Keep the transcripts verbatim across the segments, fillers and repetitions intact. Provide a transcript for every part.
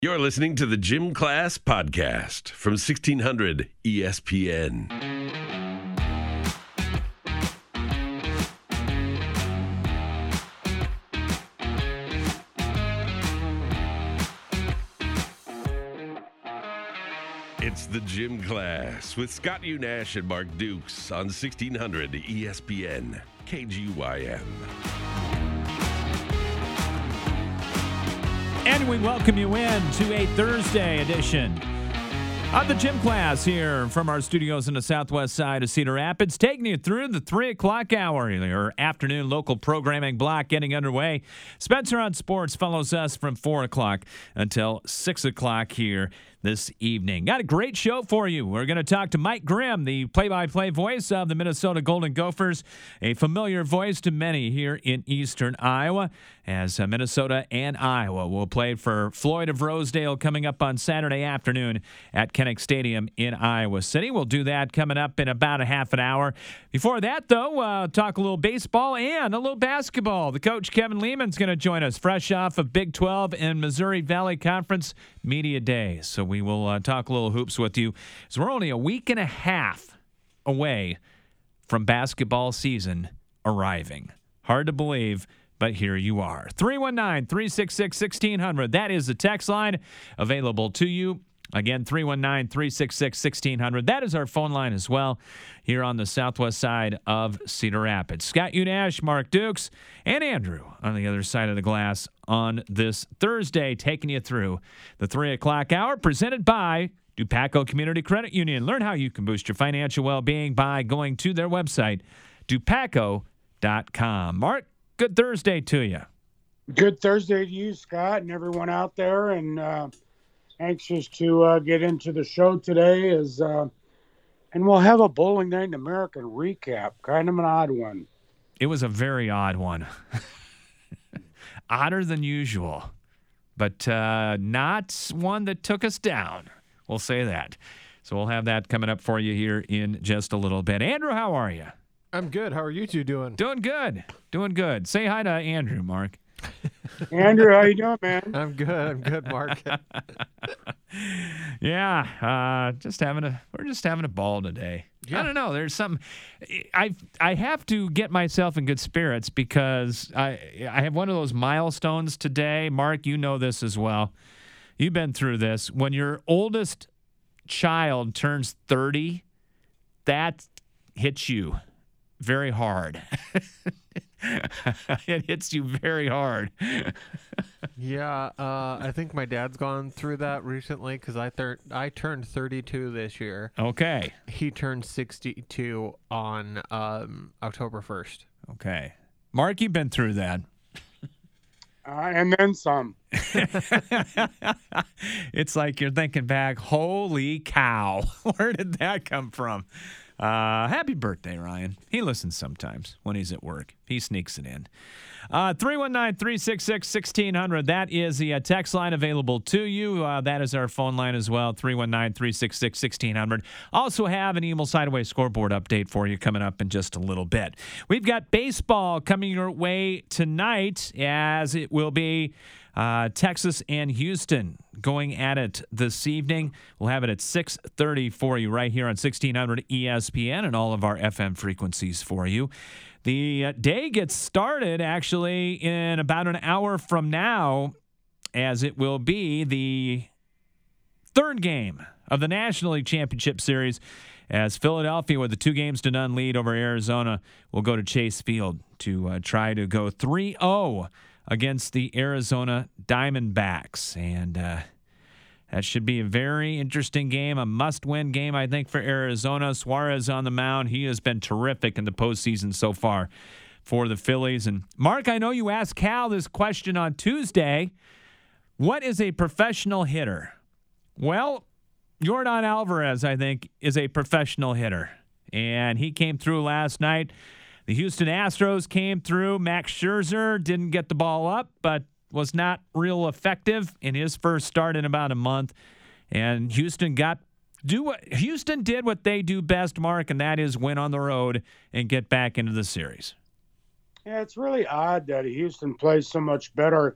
You're listening to the Gym Class Podcast from sixteen hundred E S P N. It's the Gym Class with Scott Unash and Mark Dukes on sixteen hundred E S P N K G Y M. And we welcome you in to a Thursday edition of the Gym Class here from our studios in the southwest side of Cedar Rapids, taking you through the three o'clock hour, your afternoon local programming block getting underway. Spencer on Sports follows us from four o'clock until six o'clock here this evening. Got a great show for you. We're going to talk to Mike Grimm, the play-by-play voice of the Minnesota Golden Gophers, a familiar voice to many here in eastern Iowa, as uh, Minnesota and Iowa will play for Floyd of Rosedale coming up on Saturday afternoon at Kinnick Stadium in Iowa City. We'll do that coming up in about a half an hour. Before that, though, uh, talk a little baseball and a little basketball. The coach, Kevin Lehman's going to join us fresh off of Big twelve and Missouri Valley Conference Media Day. So we will uh, talk a little hoops with you. So we're only a week and a half away from basketball season arriving. Hard to believe, but here you are. three one nine, three six six, one six zero zero. That is the text line available to you. Again, three one nine, three six six, one six zero zero. That is our phone line as well here on the southwest side of Cedar Rapids. Scott Unash, Mark Dukes, and Andrew on the other side of the glass on this Thursday, taking you through the three o'clock hour, presented by Dupaco Community Credit Union. Learn how you can boost your financial well-being by going to their website, dupaco dot com. Mark, good Thursday to you. Good Thursday to you, Scott, and everyone out there, and uh, anxious to uh, get into the show today. Is uh, and we'll have a Bowling Night in America recap, kind of an odd one. It was a very odd one. Odder than usual, but uh, not one that took us down. We'll say that. So we'll have that coming up for you here in just a little bit. Andrew, how are you? I'm good. How are you two doing? Doing good. Doing good. Say hi to Andrew, Mark. Andrew, how you doing, man? I'm good. I'm good, Mark. yeah, uh, just having a we're just having a ball today. Yeah. I don't know. There's some. I I have to get myself in good spirits because I I have one of those milestones today. Mark, you know this as well. You've been through this. When your oldest child turns thirty, that hits you very hard. It hits you very hard. yeah, uh, I think my dad's gone through that recently because I thir- I turned thirty-two this year. Okay. He turned sixty-two on um, October first. Okay. Mark, you've been through that. Uh, and then some. It's like you're thinking back, holy cow, where did that come from? Uh, happy birthday, Ryan. He listens sometimes when he's at work. He sneaks it in. Uh, three one nine, three six six, one six zero zero. That is the uh, text line available to you. Uh, that is our phone line as well, three one nine, three six six, one six zero zero. Also have an Emil Sideaway scoreboard update for you coming up in just a little bit. We've got baseball coming your way tonight, as it will be Uh, Texas and Houston going at it this evening. We'll have it at six thirty for you right here on sixteen hundred E S P N and all of our F M frequencies for you. The uh, day gets started actually in about an hour from now, as it will be the third game of the National League Championship Series, as Philadelphia, with a two games to none lead over Arizona, will go to Chase Field to uh, try to go three oh against the Arizona Diamondbacks. And uh, that should be a very interesting game, a must-win game, I think, for Arizona. Suarez on the mound. He has been terrific in the postseason so far for the Phillies. And, Mark, I know you asked Cal this question on Tuesday. What is a professional hitter? Well, Yordan Alvarez, I think, is a professional hitter. And he came through last night. The Houston Astros came through. Max Scherzer didn't get the ball up, but was not real effective in his first start in about a month. And Houston got do what Houston did what they do best, Mark, and that is win on the road and get back into the series. Yeah, it's really odd that Houston plays so much better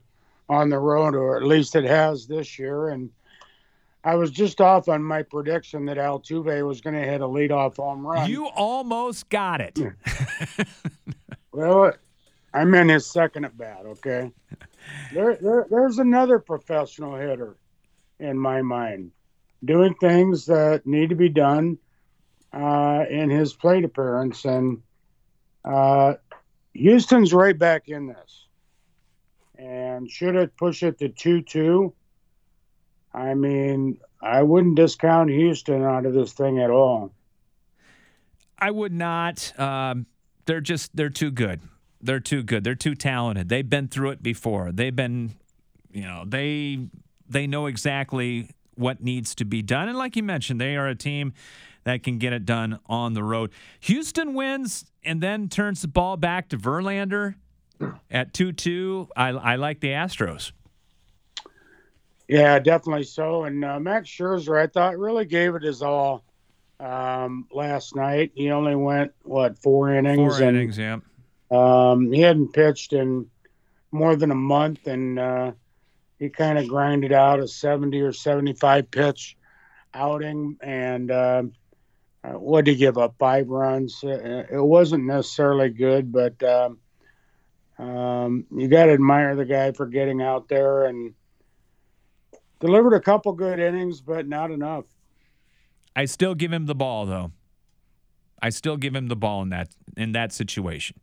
on the road, or at least it has this year. And I was just off on my prediction that Altuve was going to hit a leadoff home run. You almost got it. Well, I'm in his second at bat, okay? There, there, there's another professional hitter in my mind doing things that need to be done uh, in his plate appearance. And uh, Houston's right back in this. And should it push it to two two? I mean, I wouldn't discount Houston out of this thing at all. I would not. Um, they're just, they're too good. They're too good. They're too talented. They've been through it before. They've been, you know, they they know exactly what needs to be done. And like you mentioned, they are a team that can get it done on the road. Houston wins and then turns the ball back to Verlander at two two. I, I like the Astros. Yeah, definitely so. And uh, Max Scherzer, I thought, really gave it his all um, last night. He only went, what, four innings? Four and, innings, yeah. Um, he hadn't pitched in more than a month, and uh, he kind of grinded out a seventy or seventy-five pitch outing. And uh, uh, what did he give up? Five runs. Uh, it wasn't necessarily good, but um, um, you got to admire the guy for getting out there and delivered a couple good innings, but not enough. I still give him the ball, though. I still give him the ball in that in that situation.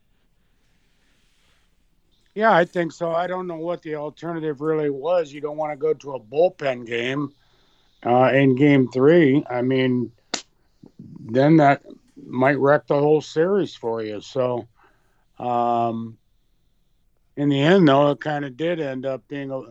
Yeah, I think so. I don't know what the alternative really was. You don't want to go to a bullpen game uh, in game three. I mean, then that might wreck the whole series for you. So, um, in the end, though, it kind of did end up being a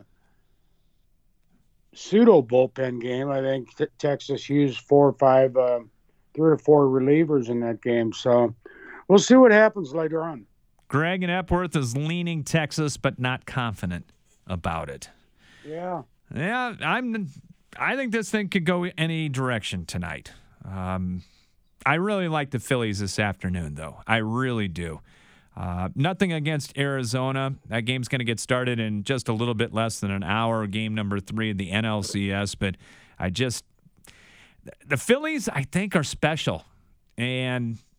pseudo bullpen game. I think t- Texas used four or five, uh, three or four relievers in that game. So, we'll see what happens later on. Greg in Epworth is leaning Texas, but not confident about it. Yeah. Yeah, I'm. I think this thing could go any direction tonight. Um, I really like the Phillies this afternoon, though. I really do. Uh, nothing against Arizona. That game's going to get started in just a little bit less than an hour, game number three of the N L C S. But I just – the Phillies, I think, are special. And –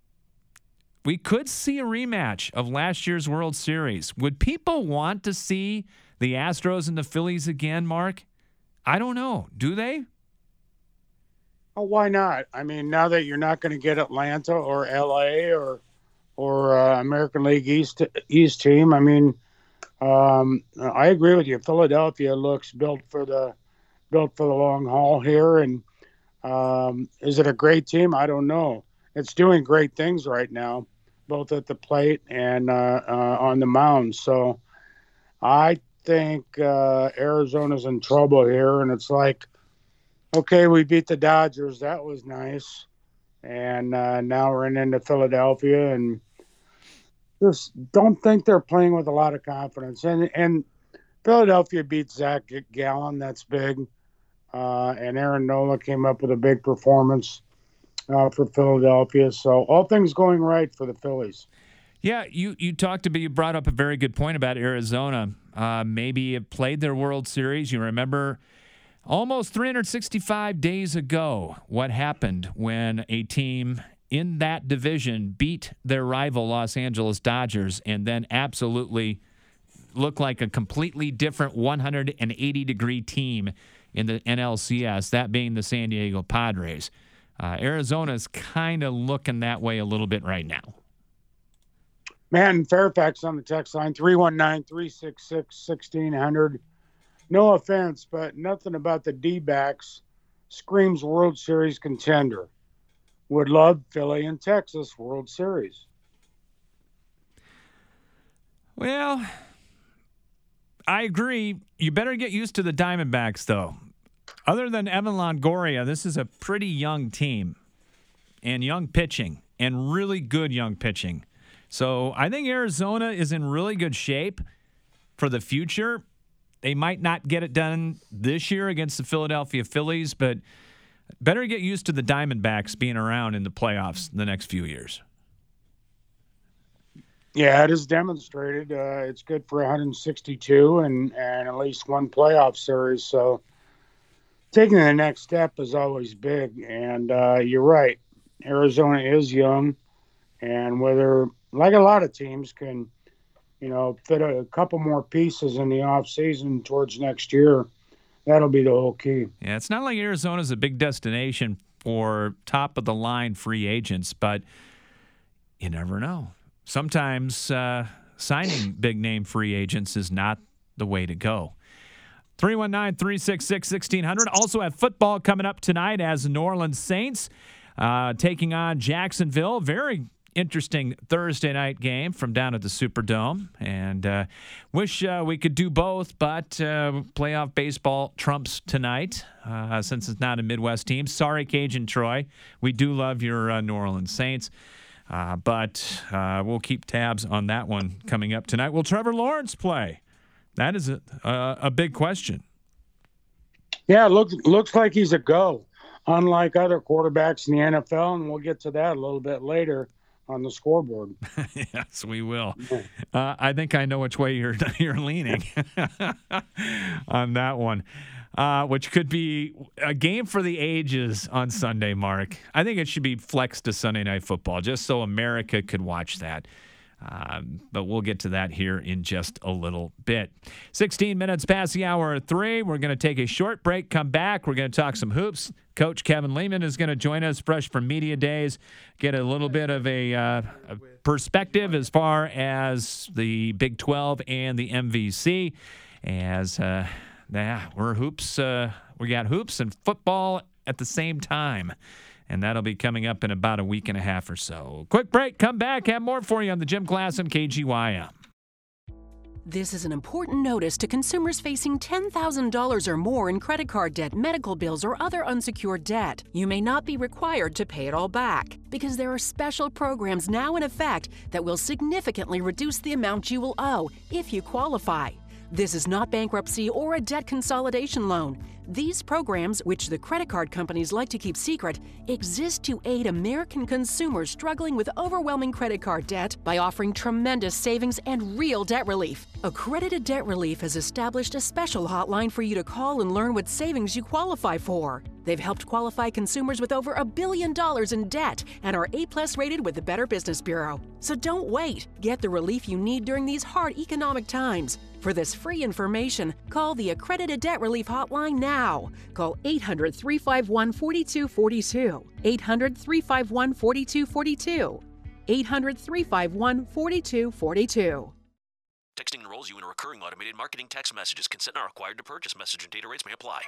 we could see a rematch of last year's World Series. Would people want to see the Astros and the Phillies again, Mark? I don't know. Do they? Oh, why not? I mean, now that you're not going to get Atlanta or L A or or uh, American League East East team, I mean, um, I agree with you. Philadelphia looks built for the built for the long haul here, and um, is it a great team? I don't know. It's doing great things right now, both at the plate and uh, uh, on the mound. So I think uh, Arizona's in trouble here. And it's like, okay, we beat the Dodgers. That was nice. And uh, now we're in into Philadelphia. And just don't think they're playing with a lot of confidence. And, and Philadelphia beat Zach Gallen. That's big. Uh, and Aaron Nola came up with a big performance Uh, for Philadelphia. So all things going right for the Phillies. Yeah, you, you talked about, you brought up a very good point about Arizona. Uh, maybe it played their World Series. You remember almost three hundred sixty-five days ago what happened when a team in that division beat their rival Los Angeles Dodgers and then absolutely looked like a completely different one hundred eighty degree team in the N L C S, that being the San Diego Padres. Uh, Arizona's kind of looking that way a little bit right now. Matt in Fairfax on the text line, three one nine, three six six, one six zero zero. No offense, but nothing about the D-backs screams World Series contender. Would love Philly and Texas World Series. Well, I agree. You better get used to the Diamondbacks, though. Other than Evan Longoria, this is a pretty young team and young pitching and really good young pitching. So I think Arizona is in really good shape for the future. They might not get it done this year against the Philadelphia Phillies, but better get used to the Diamondbacks being around in the playoffs the next few years. Yeah, it is demonstrated. Uh, it's good for one hundred sixty-two and, and at least one playoff series. So taking the next step is always big. And uh, you're right. Arizona is young. And whether, like a lot of teams, can, you know, fit a, a couple more pieces in the offseason towards next year, that'll be the whole key. Yeah, it's not like Arizona's a big destination for top-of-the-line free agents, but you never know. Sometimes uh, signing big-name free agents is not the way to go. three one nine, three six six, one six zero zero. Also have football coming up tonight as New Orleans Saints uh, taking on Jacksonville. Very interesting Thursday night game from down at the Superdome. And uh, wish uh, we could do both, but uh, playoff baseball trumps tonight uh, since it's not a Midwest team. Sorry, Cajun Troy. We do love your uh, New Orleans Saints. Uh, but uh, we'll keep tabs on that one coming up tonight. Will Trevor Lawrence play? That is a, a, a big question. Yeah, it looks, looks like he's a go, unlike other quarterbacks in the N F L, and we'll get to that a little bit later on the scoreboard. Yes, we will. Uh, I think I know which way you're you're leaning on that one. Uh, which could be a game for the ages on Sunday, Mark. I think it should be flexed to Sunday Night Football just so America could watch that. Um, but we'll get to that here in just a little bit. sixteen minutes past the hour of three. We're going to take a short break, come back. We're going to talk some hoops. Coach Kevin Lehman is going to join us fresh from Media Days, get a little bit of a, uh, a perspective as far as the Big twelve and the M V C as uh, – Yeah, we're hoops. Uh, we got hoops and football at the same time, and that'll be coming up in about a week and a half or so. Quick break. Come back. Have more for you on the Gym Class and K G Y M. This is an important notice to consumers facing ten thousand dollars or more in credit card debt, medical bills, or other unsecured debt. You may not be required to pay it all back because there are special programs now in effect that will significantly reduce the amount you will owe if you qualify. This is not bankruptcy or a debt consolidation loan. These programs, which the credit card companies like to keep secret, exist to aid American consumers struggling with overwhelming credit card debt by offering tremendous savings and real debt relief. Accredited Debt Relief has established a special hotline for you to call and learn what savings you qualify for. They've helped qualify consumers with over a billion dollars in debt and are A plus rated with the Better Business Bureau. So don't wait. Get the relief you need during these hard economic times. For this free information, call the Accredited Debt Relief Hotline now. Call eight hundred, three five one, four two four two. eight hundred, three five one, four two four two. eight hundred, three five one, four two four two. Texting enrolls you in a recurring automated marketing text messages. Consent not required to purchase. Message and data rates may apply.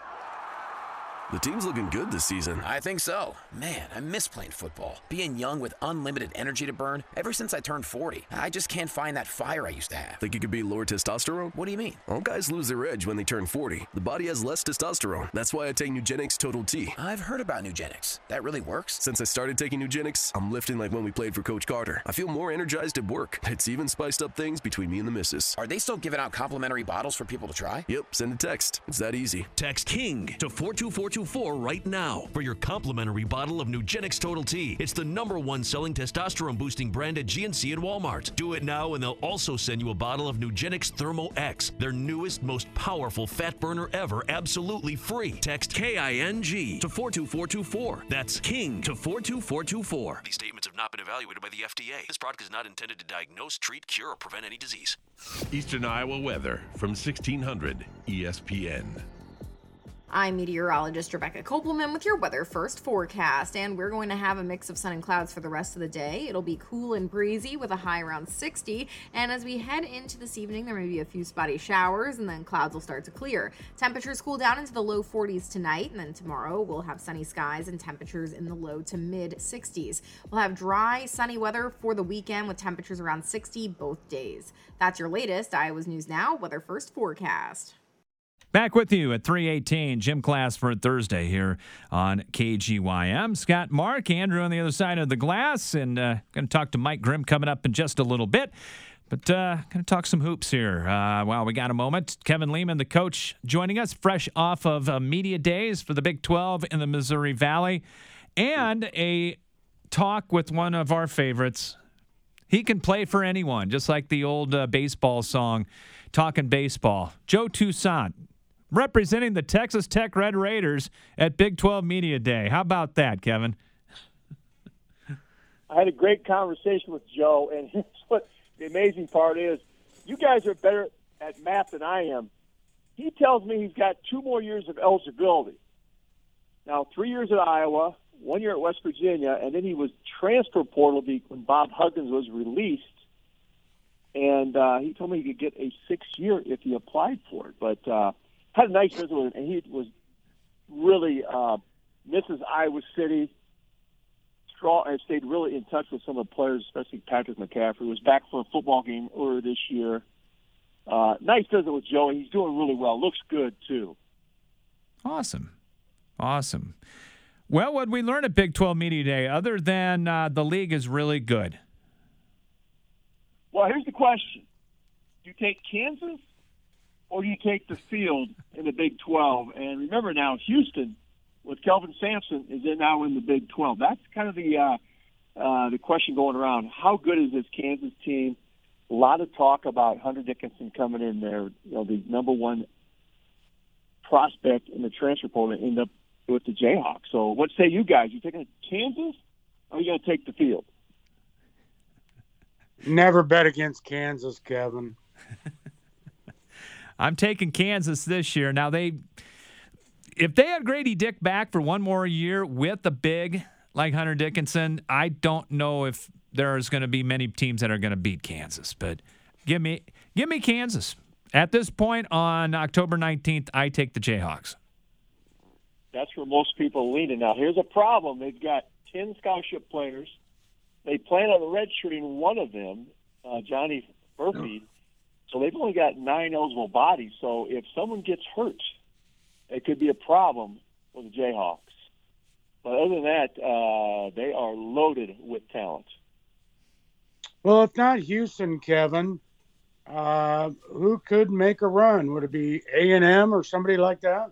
The team's looking good this season. I think so. Man, I miss playing football. Being young with unlimited energy to burn. Ever since I turned forty, I just can't find that fire I used to have. Think you could be lower testosterone? What do you mean? All guys lose their edge when they turn forty. The body has less testosterone. That's why I take Nugenix Total T. I've heard about Nugenix. That really works? Since I started taking Nugenix, I'm lifting like when we played for Coach Carter. I feel more energized at work. It's even spiced up things between me and the missus. Are they still giving out complimentary bottles for people to try? Yep, send a text. It's that easy. Text KING to four two four two four right now for your complimentary bottle of Nugenix Total T. It's the number one selling testosterone boosting brand at G N C and Walmart. Do it now and they'll also send you a bottle of Nugenix Thermo X, their newest, most powerful fat burner ever, absolutely free. Text K I N G to four two four two four. That's KING to four two four two four. These statements have not been evaluated by the F D A. This product is not intended to diagnose, treat, cure, or prevent any disease. Eastern Iowa weather from sixteen hundred E S P N. I'm meteorologist Rebecca Kopelman with your weather first forecast, and we're going to have a mix of sun and clouds for the rest of the day. It'll be cool and breezy with a high around sixty, and as we head into this evening, there may be a few spotty showers, and then clouds will start to clear. Temperatures cool down into the low forties tonight, and then tomorrow we'll have sunny skies and temperatures in the low to mid sixties. We'll have dry, sunny weather for the weekend with temperatures around sixty both days. That's your latest Iowa's News Now weather first forecast. Back with you at three eighteen, Gym Class for Thursday here on K G Y M. Scott, Mark, Andrew on the other side of the glass, and uh, going to talk to Mike Grimm coming up in just a little bit. But uh, going to talk some hoops here. Uh, wow, we got a moment. Kevin Lehman, the coach, joining us fresh off of uh, Media Days for the Big twelve in the Missouri Valley, and a talk with one of our favorites, He can play for anyone, just like the old uh, baseball song, Talking Baseball. Joe Toussaint, representing the Texas Tech Red Raiders at Big twelve Media Day. How about that, Kevin? I had a great conversation with Joe, and here's what the amazing part is. You guys are better at math than I am. He tells me he's got two more years of eligibility. Now, three years at Iowa, one year at West Virginia, and then he was transfer portal when Bob Huggins was released. And uh, he told me he could get a six-year if he applied for it. But uh, had a nice visit with him, and he was really uh, misses Iowa City. Strong, and stayed really in touch with some of the players, especially Patrick McCaffrey, who was back for a football game earlier this year. Uh, nice visit with Joe. He's doing really well. Looks good, too. Awesome. Awesome. Well, what did we learn at Big twelve Media Day, other than uh, the league is really good? Well, here's the question. Do you take Kansas or do you take the field in the Big twelve? And remember now, Houston, with Kelvin Sampson, is in now in the Big twelve. That's kind of the uh, uh, the question going around. How good is this Kansas team? A lot of talk about Hunter Dickinson coming in there, you know, the number one prospect in the transfer portal, and end up with the Jayhawks. So what say you guys? You taking Kansas or are you going to take the field? Never bet against Kansas, Kevin. I'm taking Kansas this year. Now, they, if they had Grady Dick back for one more year with a big like Hunter Dickinson, I don't know if there's going to be many teams that are going to beat Kansas. But give me, give me Kansas. At this point on October nineteenth, I take the Jayhawks. That's where most people are leaning. Now, here's a problem. They've got ten scholarship players. They plan on redshirting one of them, uh, Johnny Burfeed. So they've only got nine eligible bodies. So if someone gets hurt, it could be a problem for the Jayhawks. But other than that, uh, they are loaded with talent. Well, if not Houston, Kevin, uh, who could make a run? Would it be A and M or somebody like that?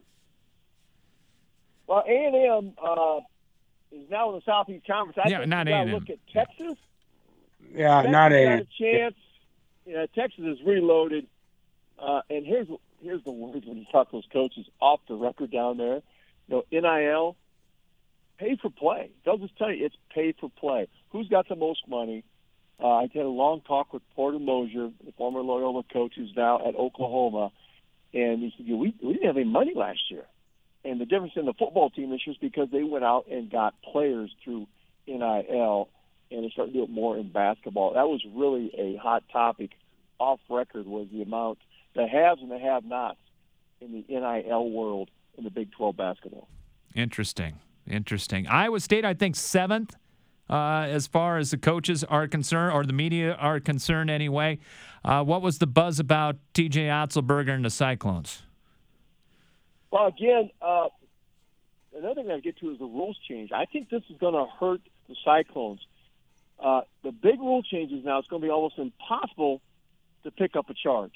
Well, A and M uh, is now in the Southeast Conference. I yeah, think not you A got and to M. look at Texas. Yeah, Texas not A got and M. a chance. Yeah, Texas is reloaded. Uh, and here's here's the word when you talk to those coaches off the record down there. You know, N I L, pay for play. They'll just tell you it's pay for play. Who's got the most money? Uh, I had a long talk with Porter Mosier, the former Loyola coach who's now at Oklahoma, and he said, we, we didn't have any money last year. And the difference in the football team this year is because they went out and got players through N I L, and they started to do it more in basketball. That was really a hot topic off record, was the amount, the haves and the have-nots in the N I L world in the Big twelve basketball. Interesting. Interesting. Iowa State, I think, seventh uh, as far as the coaches are concerned, or the media are concerned anyway. Uh, what was the buzz about T J Otzelberger and the Cyclones? Well, again, uh, another thing I get to is the rules change. I think this is going to hurt the Cyclones. Uh, the big rule changes now, it's going to be almost impossible to pick up a charge.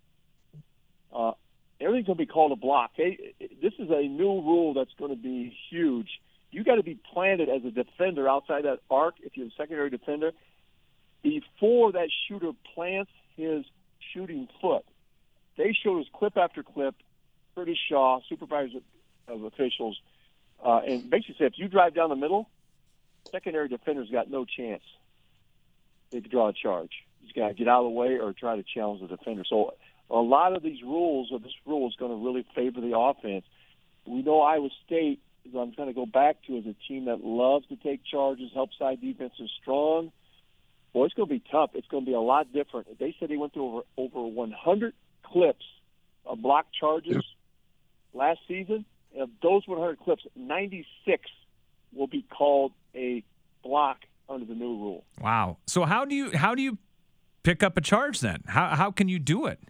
Uh, everything's going to be called a block. Hey, this is a new rule that's going to be huge. You got to be planted as a defender outside that arc, if you're a secondary defender, before that shooter plants his shooting foot. They showed us clip after clip, Curtis Shaw, supervisor of officials, uh, and basically said if you drive down the middle, secondary defender's got no chance. They could draw a charge. He's got to get out of the way or try to challenge the defender. So a lot of these rules, or this rule, is going to really favor the offense. We know Iowa State, as I'm going to go back to, is a team that loves to take charges, help side defense is strong. Well, it's going to be tough. It's going to be a lot different. They said they went through over, over one hundred clips of block charges last season. Of those one hundred clips, ninety-six will be called a block under the new rule. Wow. So how do you how do you pick up a charge then? How how can you do it?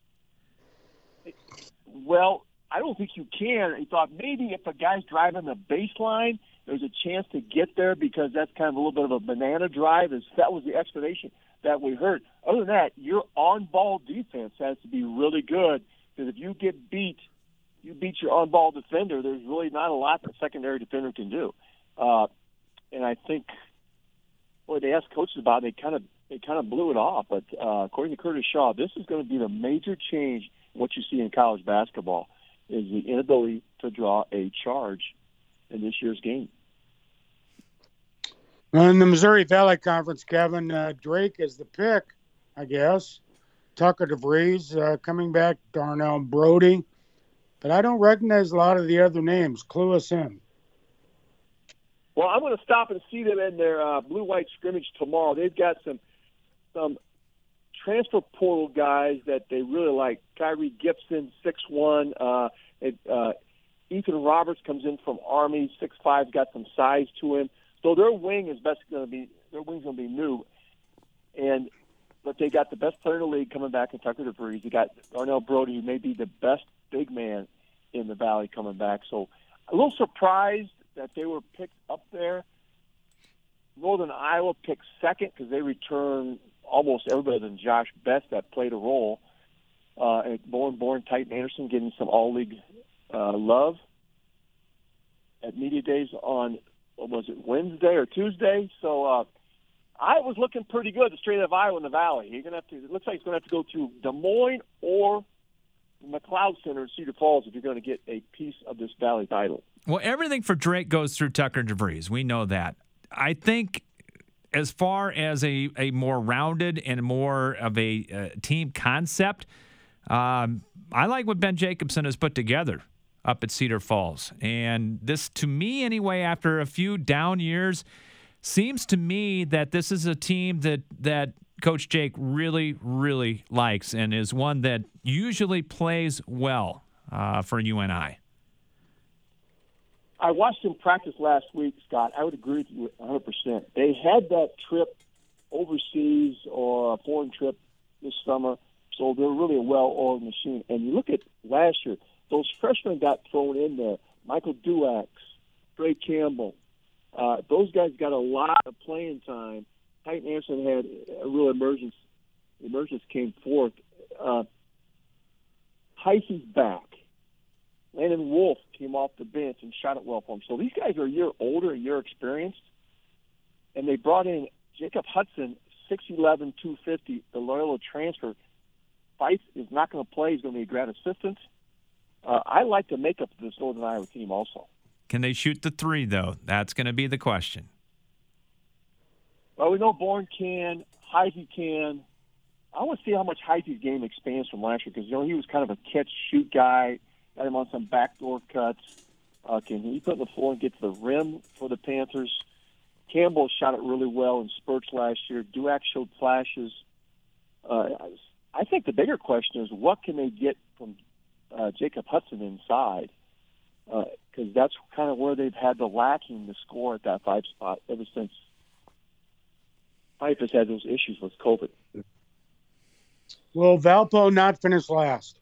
Well, I don't think you can. I thought maybe if a guy's driving the baseline, there's a chance to get there because that's kind of a little bit of a banana drive. That was the explanation that we heard. Other than that, your on-ball defense has to be really good because if you get beat, you beat your on-ball defender, there's really not a lot that secondary defender can do. Uh, and I think, boy, they asked coaches about it, they kind of they kind of blew it off. But uh, according to Curtis Shaw, this is going to be the major change in what you see in college basketball is the inability to draw a charge in this year's game. In the Missouri Valley Conference, Kevin, uh, Drake is the pick, I guess. Tucker DeVries uh, coming back, Darnell Brody. But I don't recognize a lot of the other names. Clue us in. Well, I'm going to stop and see them in their uh, blue-white scrimmage tomorrow. They've got some some transfer portal guys that they really like. Kyrie Gibson, six one. Uh, it, uh, Ethan Roberts comes in from Army, six five, got some size to him. So their wing is best going to be their wing's going to be new, and but they got the best player in the league coming back in Tucker DeVries. They got Darnell Brody, who may be the best big man in the Valley coming back. So a little surprised that they were picked up there. Northern Iowa picked second because they returned almost everybody than Josh Best that played a role. Uh, and Born Born Titan Anderson getting some all-league uh, love at Media Days on, what was it, Wednesday or Tuesday? So uh, I was looking pretty good, the straight of Iowa in the Valley. You're gonna have to. It looks like he's going to have to go through Des Moines or McLeod Center in Cedar Falls if you're going to get a piece of this Valley title. Well, everything for Drake goes through Tucker DeVries. We know that. I think as far as a, a more rounded and more of a uh, team concept, um, I like what Ben Jacobson has put together up at Cedar Falls. And this, to me anyway, after a few down years, seems to me that this is a team that that Coach Jake really, really likes and is one that usually plays well uh, for U N I. I watched them practice last week, Scott. I would agree with you one hundred percent. They had that trip overseas or a foreign trip this summer, so they're really a well-oiled machine. And you look at last year, those freshmen got thrown in there. Michael Duax, Trey Campbell. Uh, those guys got a lot of playing time. Titan Anderson had a real emergence. Emergence came forth. Uh, Heisey's back. Landon Wolf came off the bench and shot it well for him. So these guys are a year older, a year experienced. And they brought in Jacob Hudson, six eleven, two fifty, the Loyola transfer. Fife is not going to play. He's going to be a grad assistant. Uh, I like the makeup of this Northern Iowa team also. Can they shoot the three, though? That's going to be the question. Well, we know Bourne can. Heisey can. I want to see how much Heisey's game expands from last year because, you know, he was kind of a catch-shoot guy. Got him on some backdoor cuts. Uh, can he put the floor and get to the rim for the Panthers? Campbell shot it really well in spurts last year. Duax showed flashes. Uh, I think the bigger question is what can they get from uh, Jacob Hudson inside? Because uh, that's kind of where they've had the lacking to score at that five spot ever since Fife has had those issues with COVID. Will Valpo not finish last?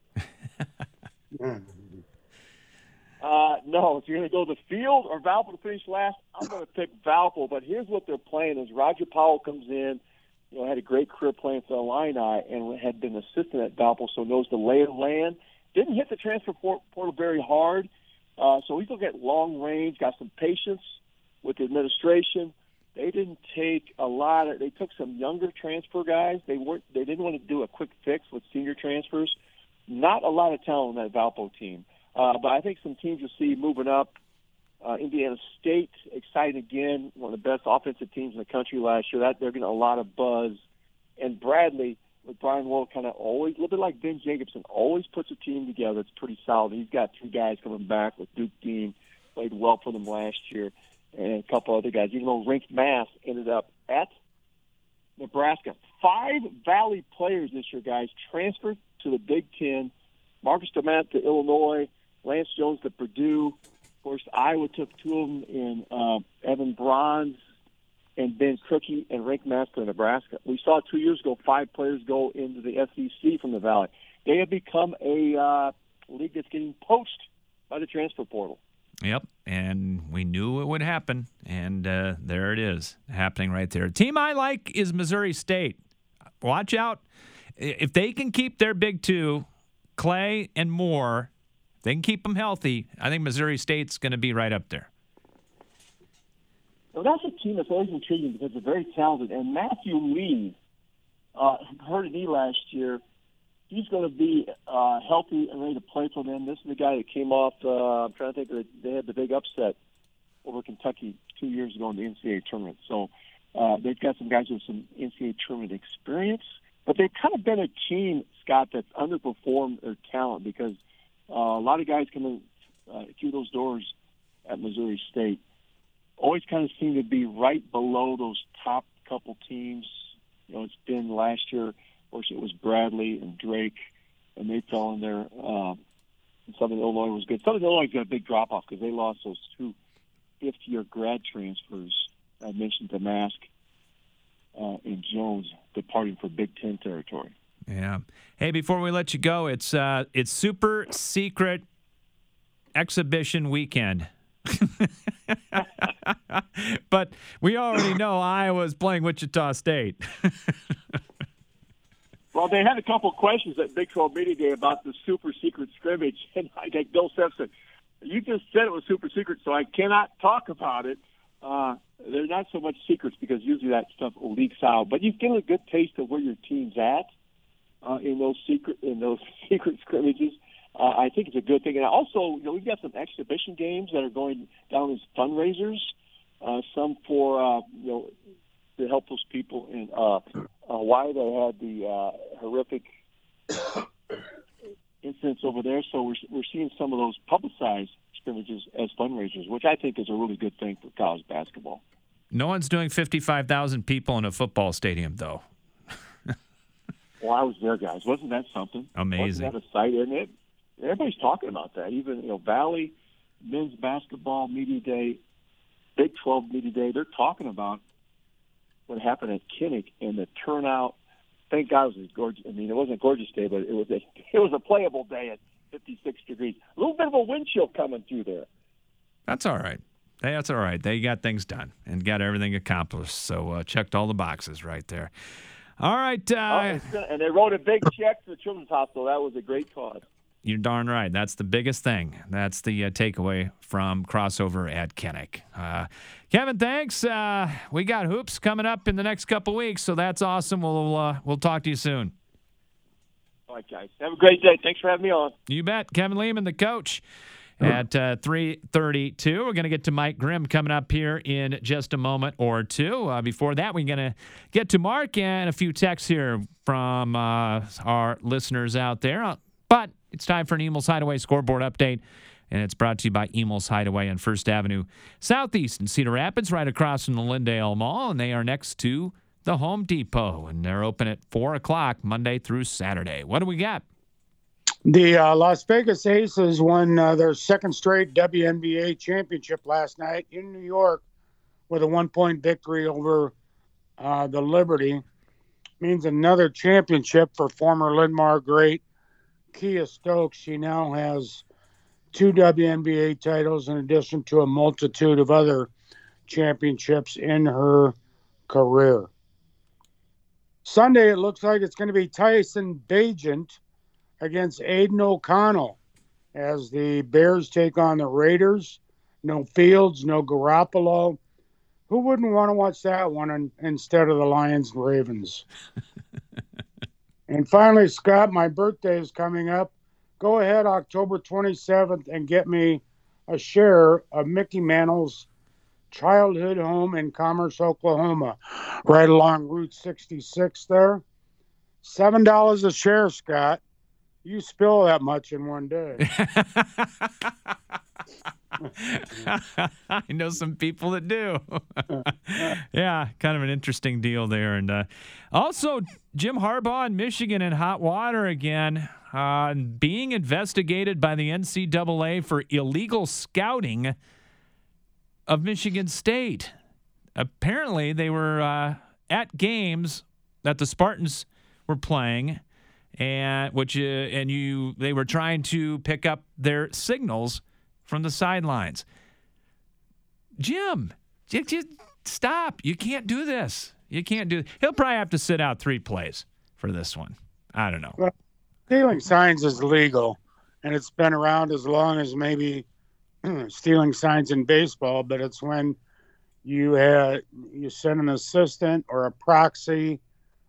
Uh, no, if you're going to go the field or Valpo to finish last, I'm going to pick Valpo. But here's what they're playing: is Roger Powell comes in, you know, had a great career playing for Illini and had been assistant at Valpo, so knows the lay of the land. Didn't hit the transfer portal very hard, uh, so he's going to get long range. Got some patience with the administration. They didn't take a lot of. They took some younger transfer guys. They weren't. They didn't want to do a quick fix with senior transfers. Not a lot of talent on that Valpo team. Uh, but I think some teams you'll see moving up. Uh, Indiana State, excited again, one of the best offensive teams in the country last year. That they're getting a lot of buzz. And Bradley, with Brian Wold, kind of always, a little bit like Ben Jacobson, always puts a team together that's pretty solid. He's got two guys coming back with Duke Dean, played well for them last year, and a couple other guys. Even though Rink Mass ended up at Nebraska. Five Valley players this year, guys, transferred to the Big Ten. Marcus Demant to Illinois, Lance Jones to Purdue. Of course, Iowa took two of them in uh, Evan Bronze and Ben Crookie and Rink Mass to Nebraska. We saw two years ago five players go into the S E C from the Valley. They have become a uh, league that's getting poached by the transfer portal. Yep, and we knew it would happen, and uh, there it is, happening right there. Team I like is Missouri State. Watch out. If they can keep their big two, Clay and Moore, if they can keep them healthy, I think Missouri State's going to be right up there. So that's a team that's always intriguing because they're very talented. And Matthew Lee uh, hurt a knee last year. He's going to be uh, healthy and ready to play for them. This is the guy that came off, uh, I'm trying to think, they had the big upset over Kentucky two years ago in the N C double A tournament. So uh, they've got some guys with some N C double A tournament experience. But they've kind of been a team, Scott, that's underperformed their talent because uh, a lot of guys come in uh, through those doors at Missouri State always kind of seem to be right below those top couple teams. You know, it's been last year, of course, it was Bradley and Drake, and they fell in there. Um, Southern Illinois was good. Southern Illinois got a big drop-off because they lost those two fifth-year grad transfers. I mentioned Damask uh, and Jones departing for Big Ten territory. Yeah. Hey, before we let you go, it's uh, it's super secret exhibition weekend. But we already know Iowa's playing Wichita State. Well, they had a couple questions at Big twelve Media Day about the super secret scrimmage, and I think Bill Simpson, you just said it was super secret, so I cannot talk about it. Uh, they're not so much secrets because usually that stuff leaks out, but you get a good taste of where your team's at uh, in those secret in those secret scrimmages. Uh, I think it's a good thing. And also, you know, we've got some exhibition games that are going down as fundraisers, uh, some for, uh, you know, to help those people in uh, Hawaii that had the uh, horrific incidents over there. So we're, we're seeing some of those publicized scrimmages as fundraisers, which I think is a really good thing for college basketball. No one's doing fifty-five thousand people in a football stadium, though. Well, I was there, guys. Wasn't that something? Amazing. Wasn't that a sight, isn't it? Everybody's talking about that. Even, you know, Valley, men's basketball media day, Big twelve media day, they're talking about what happened at Kinnick and the turnout. Thank God it was a gorgeous. I mean, it wasn't a gorgeous day, but it was a it was a playable day at fifty-six degrees. A little bit of a wind chill coming through there. That's all right. Hey, that's all right. They got things done and got everything accomplished. So uh, checked all the boxes right there. All right. Uh, oh, and they wrote a big check to the Children's Hospital. That was a great cause. You're darn right. That's the biggest thing. That's the uh, takeaway from crossover at Kinnick. Uh, Kevin, thanks. Uh, we got hoops coming up in the next couple weeks, so that's awesome. We'll uh, we'll talk to you soon. All right, guys. Have a great day. Thanks for having me on. You bet. Kevin Lehman, the coach, at uh, three thirty-two. We're going to get to Mike Grimm coming up here in just a moment or two. Uh, before that, we're going to get to Mark and a few texts here from uh, our listeners out there. But it's time for an Emil's Hideaway scoreboard update, and it's brought to you by Emil's Hideaway on First Avenue Southeast in Cedar Rapids, right across from the Lindale Mall, and they are next to the Home Depot, and they're open at four o'clock Monday through Saturday. What do we got? The uh, Las Vegas Aces won uh, their second straight W N B A championship last night in New York with a one-point victory over uh, the Liberty. Means another championship for former Linn-Mar great Kia Stokes. She now has two W N B A titles in addition to a multitude of other championships in her career. Sunday, it looks like it's going to be Tyson Bagent against Aiden O'Connell as the Bears take on the Raiders. No Fields, no Garoppolo. Who wouldn't want to watch that one in, instead of the Lions Ravens? And finally, Scott, my birthday is coming up. Go ahead October twenty-seventh and get me a share of Mickey Mantle's childhood home in Commerce, Oklahoma, right along Route sixty-six there. seven dollars a share, Scott. You spill that much in one day. I know some people that do. Yeah, kind of an interesting deal there. And uh, also, Jim Harbaugh in Michigan in hot water again, uh, being investigated by the N C double A for illegal scouting of Michigan State. Apparently, they were uh, at games that the Spartans were playing, and which uh, and you they were trying to pick up their signals from the sidelines. Jim, just, just stop. You can't do this. You can't do it. He'll probably have to sit out three plays for this one. I don't know. Well, stealing signs is legal, and it's been around as long as maybe stealing signs in baseball, but it's when you had you send an assistant or a proxy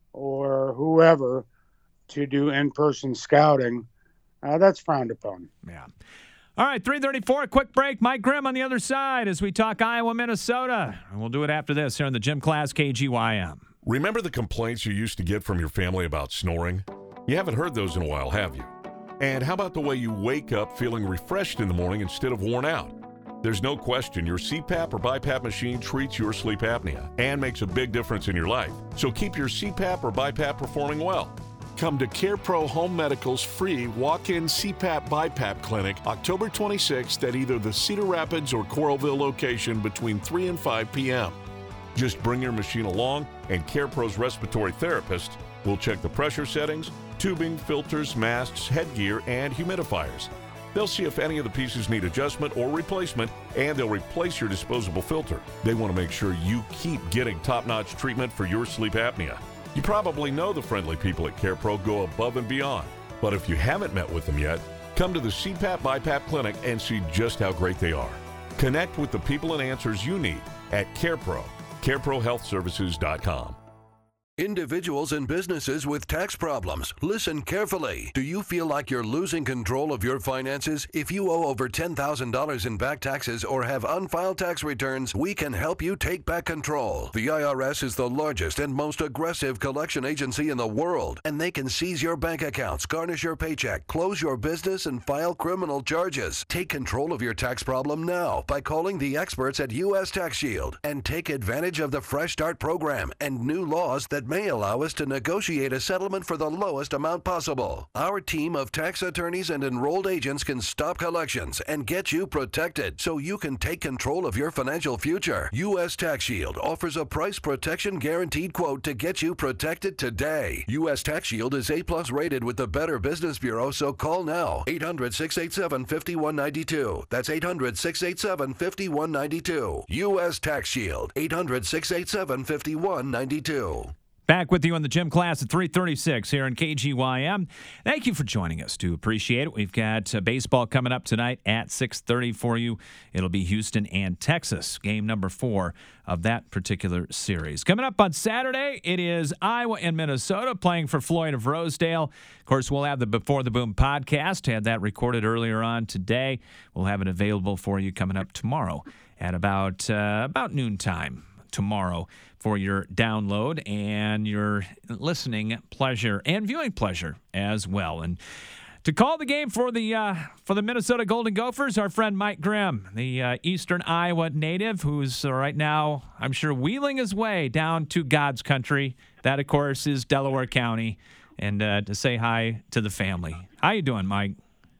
or whoever to do in-person scouting, uh, that's frowned upon. Yeah. All right, three thirty-four, a quick break. Mike Grimm on the other side as we talk Iowa, Minnesota. And we'll do it after this here in the Gym Class K G Y M. Remember the complaints you used to get from your family about snoring? You haven't heard those in a while, have you? And how about the way you wake up feeling refreshed in the morning instead of worn out? There's no question your C PAP or BiPAP machine treats your sleep apnea and makes a big difference in your life. So keep your C PAP or BiPAP performing well. Come to CarePro Home Medical's free walk-in C PAP BiPAP clinic October twenty-sixth at either the Cedar Rapids or Coralville location between three and five p.m. Just bring your machine along and CarePro's respiratory therapist will check the pressure settings, tubing, filters, masks, headgear, and humidifiers. They'll see if any of the pieces need adjustment or replacement, and they'll replace your disposable filter. They want to make sure you keep getting top-notch treatment for your sleep apnea. You probably know the friendly people at CarePro go above and beyond. But if you haven't met with them yet, come to the C PAP BiPAP Clinic and see just how great they are. Connect with the people and answers you need at CarePro, care pro health services dot com. Individuals and businesses with tax problems, listen carefully. Do you feel like you're losing control of your finances? If you owe over ten thousand dollars in back taxes or have unfiled tax returns, we can help you take back control. The I R S is the largest and most aggressive collection agency in the world, and they can seize your bank accounts, garnish your paycheck, close your business, and file criminal charges. Take control of your tax problem now by calling the experts at U S Tax Shield and take advantage of the Fresh Start program and new laws that may allow us to negotiate a settlement for the lowest amount possible. Our team of tax attorneys and enrolled agents can stop collections and get you protected so you can take control of your financial future. U S Tax Shield offers a price protection guaranteed quote to get you protected today. U S Tax Shield is A plus rated with the Better Business Bureau, so call now. eight hundred, six eight seven, five one nine two. That's eight hundred, six eight seven, five one nine two. U S Tax Shield. eight hundred, six eight seven, five one nine two. Back with you on the Gym Class at three thirty-six here on K G Y M. Thank you for joining us. Do appreciate it. We've got uh, baseball coming up tonight at six thirty for you. It'll be Houston and Texas, game number four of that particular series. Coming up on Saturday, it is Iowa and Minnesota playing for Floyd of Rosedale. Of course, we'll have the Before the Boom podcast. Had that recorded earlier on today. We'll have it available for you coming up tomorrow at about uh, about noontime tomorrow for your download and your listening pleasure and viewing pleasure as well. And to call the game for the uh, for the Minnesota Golden Gophers, our friend Mike Grimm, the uh, Eastern Iowa native, who's uh, right now, I'm sure, wheeling his way down to God's country. That, of course, is Delaware County, and uh, to say hi to the family. How you doing, Mike?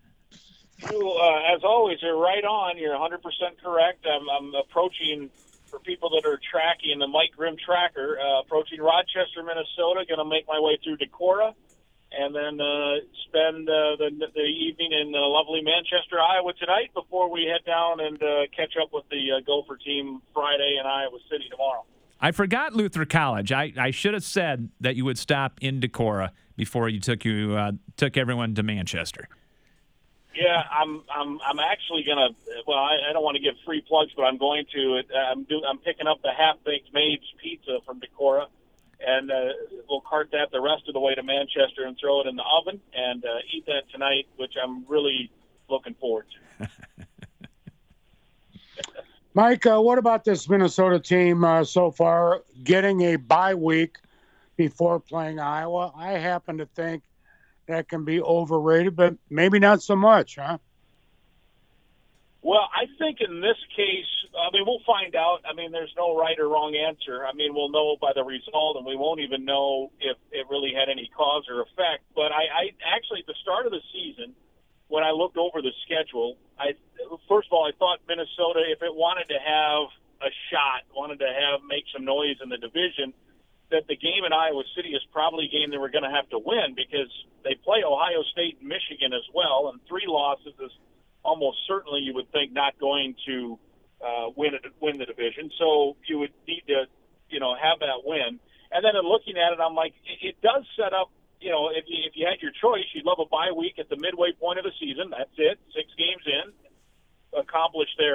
You, uh, as always, you're right on. You're one hundred percent correct. I'm, I'm approaching. For people that are tracking the Mike Grimm tracker, uh, approaching Rochester, Minnesota, going to make my way through Decorah, and then uh, spend uh, the, the evening in uh, lovely Manchester, Iowa tonight before we head down and uh, catch up with the uh, Gopher team Friday in Iowa City tomorrow. I forgot Luther College. I, I should have said that you would stop in Decorah before you took you uh, took everyone to Manchester. Yeah, I'm I'm I'm actually gonna. Well, I, I don't want to give free plugs, but I'm going to. I'm do, I'm picking up the Half Baked Maids pizza from Decorah, and uh, we'll cart that the rest of the way to Manchester and throw it in the oven and uh, eat that tonight, which I'm really looking forward to. Mike, uh, what about this Minnesota team uh, so far getting a bye week before playing Iowa? I happen to think that can be overrated, but maybe not so much, huh? Well, I think in this case, I mean, we'll find out. I mean, there's no right or wrong answer. I mean, we'll know by the result, and we won't even know if it really had any cause or effect. But I, I actually, at the start of the season, when I looked over the schedule, I first of all, I thought Minnesota, if it wanted to have a shot, wanted to have make some noise in the division, that the game in Iowa City is probably a game they were going to have to win because they play Ohio State and Michigan as well, and three losses is almost certainly, you would think, not going to uh, win a, win the division. So you would need to, you know, have that win. And then in looking at it, I'm like, it, it does set up, you know, if you, if you had your choice, you'd love a bye week at the midway point of the season. That's it, six games in, accomplished there.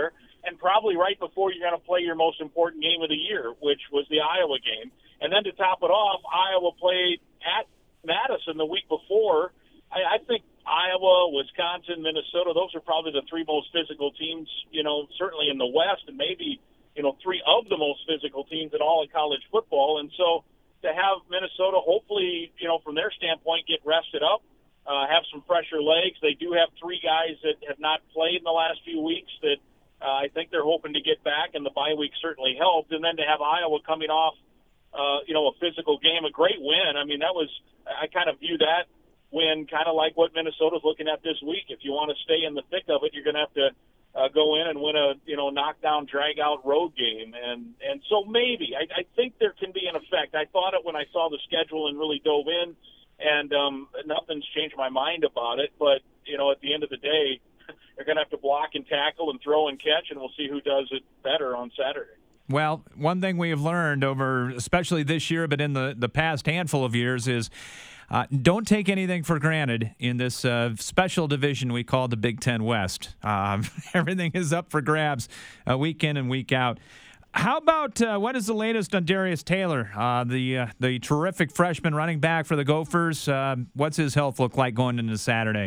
and probably right before you're going to play your most important game of the year, which was the Iowa game. And then to top it off, Iowa played at Madison the week before. I, I think Iowa, Wisconsin, Minnesota, those are probably the three most physical teams, you know, certainly in the West, and maybe, you know, three of the most physical teams in all of college football. And so to have Minnesota hopefully, you know, from their standpoint, get rested up, uh, have some fresher legs. They do have three guys that have not played in the last few weeks that uh, I think they're hoping to get back, and the bye week certainly helped. And then to have Iowa coming off, uh, you know, a physical game, a great win. I mean, that was, I kind of view that win kind of like what Minnesota's looking at this week. If you want to stay in the thick of it, you're going to have to uh, go in and win a, you know, knockdown, drag-out road game. And, and so maybe, I, I think there can be an effect. I thought it when I saw the schedule and really dove in, and um, nothing's changed my mind about it. But, you know, at the end of the day, they're going to have to block and tackle and throw and catch, and we'll see who does it better on Saturday. Well, one thing we have learned over, especially this year, but in the, the past handful of years, is uh, don't take anything for granted in this uh, special division we call the Big Ten West. Uh, everything is up for grabs uh, week in and week out. How about uh, what is the latest on Darius Taylor, uh, the uh, the terrific freshman running back for the Gophers? Uh, what's his health look like going into Saturday?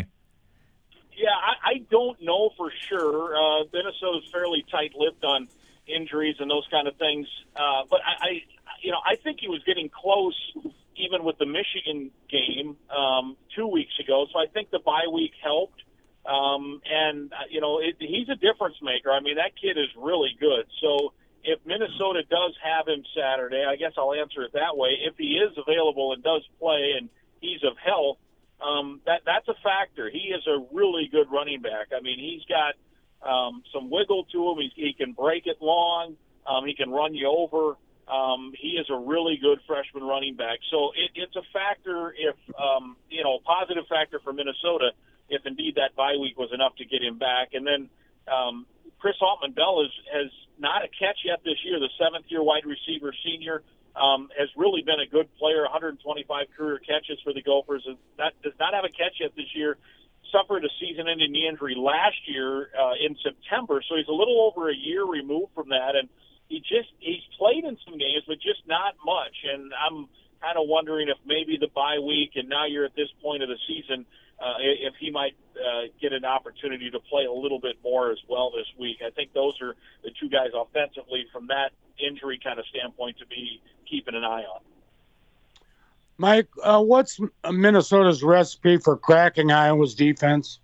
Yeah, I, I don't know for sure. Uh, Minnesota's fairly tight-lipped on injuries and those kind of things. Uh, but I, I, you know, I think he was getting close even with the Michigan game um, two weeks ago. So I think the bye week helped. Um, and, uh, you know, it, he's a difference maker. I mean, that kid is really good. So if Minnesota does have him Saturday, I guess I'll answer it that way. If he is available and does play and he's of health, um, that that's a factor. He is a really good running back. I mean, he's got um, some wiggle to him. He, he can break it long. Um, he can run you over. Um, he is a really good freshman running back. So it, it's a factor if, um, you know, a positive factor for Minnesota if indeed that bye week was enough to get him back. And then um, Chris Altman-Bell is, has not a catch yet this year, the seventh-year wide receiver senior. Um, has really been a good player, one hundred twenty-five career catches for the Gophers. That does not have a catch yet this year. Suffered a season-ending knee injury last year uh, in September, so he's a little over a year removed from that. And he just he's played in some games, but just not much. And I'm kind of wondering if maybe the bye week, and now you're at this point of the season, uh, if he might uh, get an opportunity to play a little bit more as well this week. I think those are the two guys offensively from that injury kind of standpoint to be keeping an eye on. Mike, uh, what's Minnesota's recipe for cracking Iowa's defense?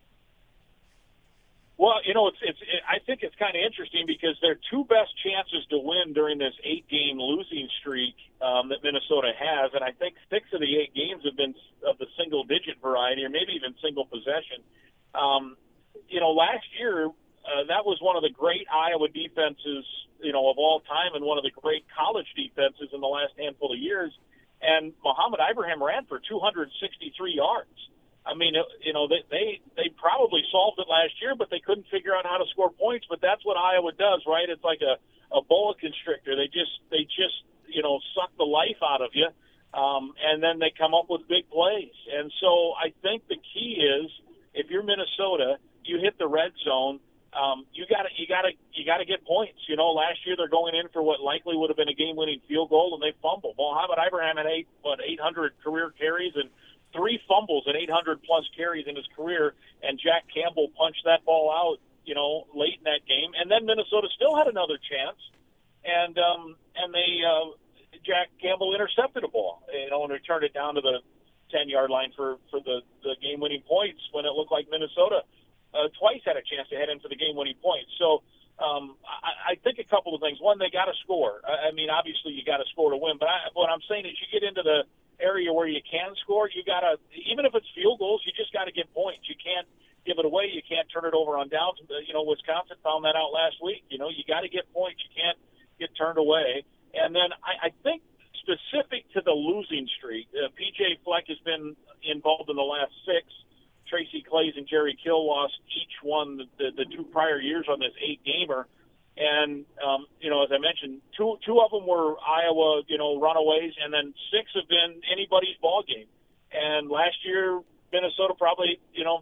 Well, you know, it's it's. It, I think it's kind of interesting because their two best chances to win during this eight-game losing streak um, that Minnesota has, and I think six of the eight games have been of the single-digit variety, or maybe even single possession. Um, you know, last year uh, that was one of the great Iowa defenses, you know, of all time, and one of the great college defenses in the last handful of years. And Mohamed Ibrahim ran for two hundred sixty-three yards. I mean, you know, they, they they probably solved it last year, but they couldn't figure out how to score points. But that's what Iowa does, right? It's like a, a boa constrictor. They just they just you know suck the life out of you, um, and then they come up with big plays. And so I think the key is if you're Minnesota, you hit the red zone. Um, you got to you got to you got to get points. You know, last year they're going in for what likely would have been a game-winning field goal, and they fumbled. Mohamed Ibrahim had eight what eight hundred career carries and three fumbles and eight hundred plus carries in his career, and Jack Campbell punched that ball out, you know, late in that game. And then Minnesota still had another chance, and um, and they uh, Jack Campbell intercepted a ball, you know, and returned it down to the ten-yard line for for the the game-winning points when it looked like Minnesota Uh, twice had a chance to head in for the game-winning points. So um, I, I think a couple of things. One, they got to score. I, I mean, obviously you got to score to win. But I, what I'm saying is you get into the area where you can score, you got to, even if it's field goals, you just got to get points. You can't give it away. You can't turn it over on downs. You know, Wisconsin found that out last week. You know, you got to get points. You can't get turned away. And then I, I think specific to the losing streak, uh, P J Fleck has been involved in the last six. Tracy Clays and Jerry Kill lost each one the, the, the two prior years on this eight-gamer. And, um, you know, as I mentioned, two two of them were Iowa, you know, runaways, and then six have been anybody's ball game. And last year, Minnesota probably, you know,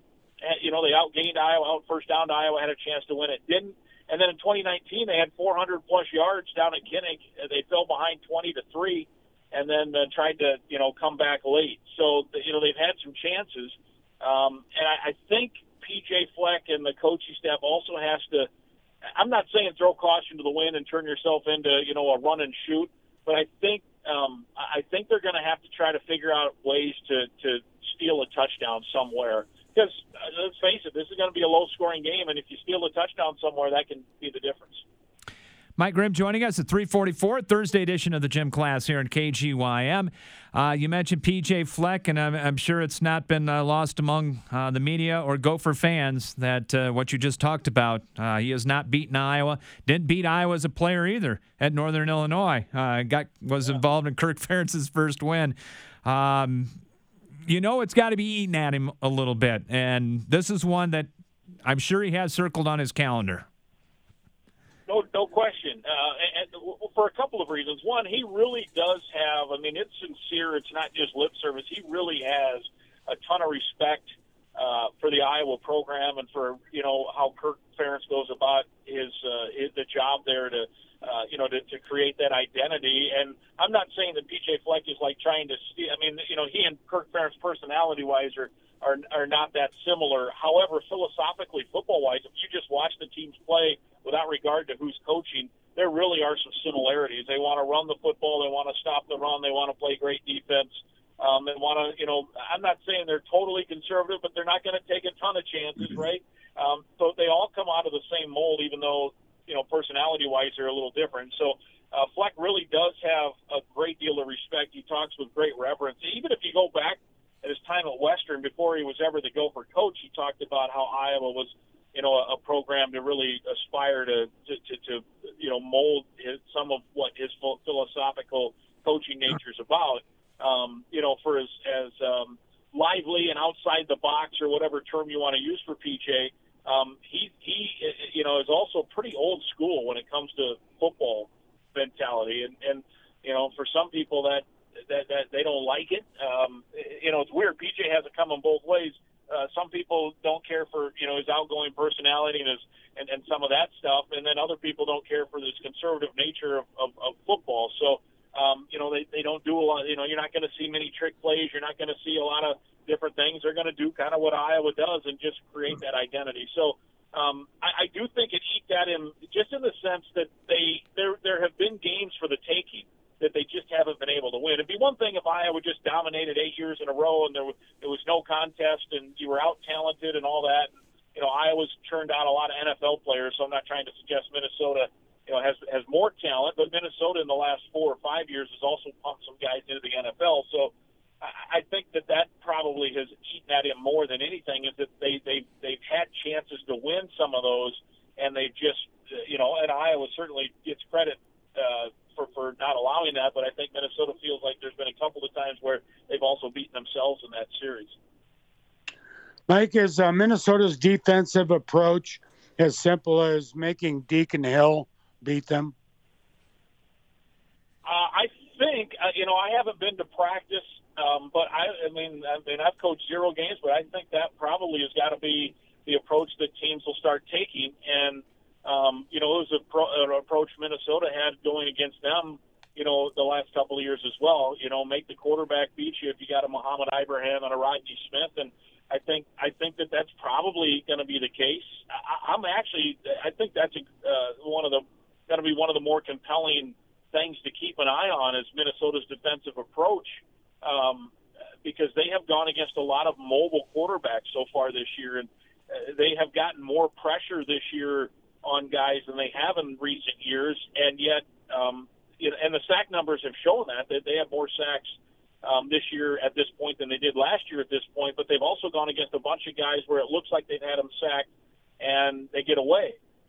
you know, they outgained Iowa, out first down to Iowa, had a chance to win it, didn't. And then in twenty nineteen, they had four hundred plus yards down at Kinnick. They fell behind twenty to three, and then uh, tried to, you know, come back late. So, you know, they've had some chances. Um, and I, I think P J Fleck and the coaching staff also has to, I'm not saying throw caution to the wind and turn yourself into, you know, a run and shoot, but I think um, I think they're going to have to try to figure out ways to, to steal a touchdown somewhere. Because, uh, let's face it, this is going to be a low-scoring game, and if you steal a touchdown somewhere, that can be the difference. Mike Grimm joining us at three forty-four, Thursday edition of the Gym Class here in K G Y M. Uh, you mentioned P J Fleck, and I'm, I'm sure it's not been uh, lost among uh, the media or Gopher fans that uh, what you just talked about. Uh, he has not beaten Iowa. Didn't beat Iowa as a player either at Northern Illinois. Uh, got was yeah. involved in Kirk Ferentz's first win. Um, you know it's got to be eating at him a little bit, and this is one that I'm sure he has circled on his calendar. No, no question. Uh, and, and for a couple of reasons. One, he really does have, I mean, it's sincere. It's not just lip service. He really has a ton of respect uh, for the Iowa program and for, you know, how Kirk Ferentz goes about his, uh, his the job there to, uh, you know, to, to create that identity. And I'm not saying that P J Fleck is like trying to steal. I mean, you know, he and Kirk Ferentz personality-wise are, are, are not that similar. However, philosophically, football-wise, if you just watch the teams play without regard to who's coaching, there really are some similarities. They want to run the football. They want to stop the run. They want to play great defense. Um, they want to, you know, I'm not saying they're totally conservative, but they're not going to take a ton of chances, right? Um, so they all come out of the same mold, even though, you know, personality-wise they're a little different. So uh, Fleck really does have a great deal of respect. He talks with great reverence. Even if you go back at his time at Western, before he was ever the Gopher coach, he talked about how Iowa was, you know, a, a program to really aspire to, to, to, to you know, mold his, some of what his philosophical coaching nature is about. Um, you know, for as, as um, lively and outside the box or whatever term you want to use for P J, um, he, he, you know, is also pretty old school when it comes to football mentality. And, and you know, for some people that, that, that they don't like it. Um, you know, it's weird. P J has it coming both ways. Uh, some people don't care for, you know, his outgoing personality and his and, and some of that stuff, and then other people don't care for this conservative nature of, of, of football. So, um, you know, they, they don't do a lot. You know, you're not going to see many trick plays. You're not going to see a lot of different things. They're going to do kind of what Iowa does and just create that identity. So, um, I, I do think it eked at him just in the sense that they there there have been games for the taking that they just haven't been able to win. It'd be one thing if Iowa just dominated eight years in a row and there was, there was no contest and you were out-talented and all that. And, you know, Iowa's turned out a lot of N F L players, so I'm not trying to suggest Minnesota, you know, has has more talent, but Minnesota in the last four or five years has also pumped some guys into the N F L. So I, I think that that probably has eaten at him more than anything, is that they, they, they've had chances to win some of those, and they've just, you know, and Iowa certainly gets credit uh, For, for not allowing that, but I think Minnesota feels like there's been a couple of times where they've also beaten themselves in that series. Mike, is uh, Minnesota's defensive approach as simple as making Deacon Hill beat them? Uh, I think, uh, you know, I haven't been to practice, um, but I, I mean, I mean, I've coached zero games, but I think that probably has got to be the approach that teams will start taking. And Um, you know, it was a pro, an approach Minnesota had going against them, you know, the last couple of years as well. You know, make the quarterback beat you if you got a Muhammad Ibrahim and a Rodney Smith. And I think I think that that's probably going to be the case. I, I'm actually I think that's a, uh, one of the going to be one of the more compelling things to keep an eye on is Minnesota's defensive approach, um, because they have gone against a lot of mobile quarterbacks so far this year, and uh, they have gotten more pressure this year on guys than they have in recent years, and yet, um, you know, and the sack numbers have shown that, that they have more sacks um, this year at this point than they did last year at this point, but they've also gone against a bunch of guys where it looks like they've had them sacked and they get away.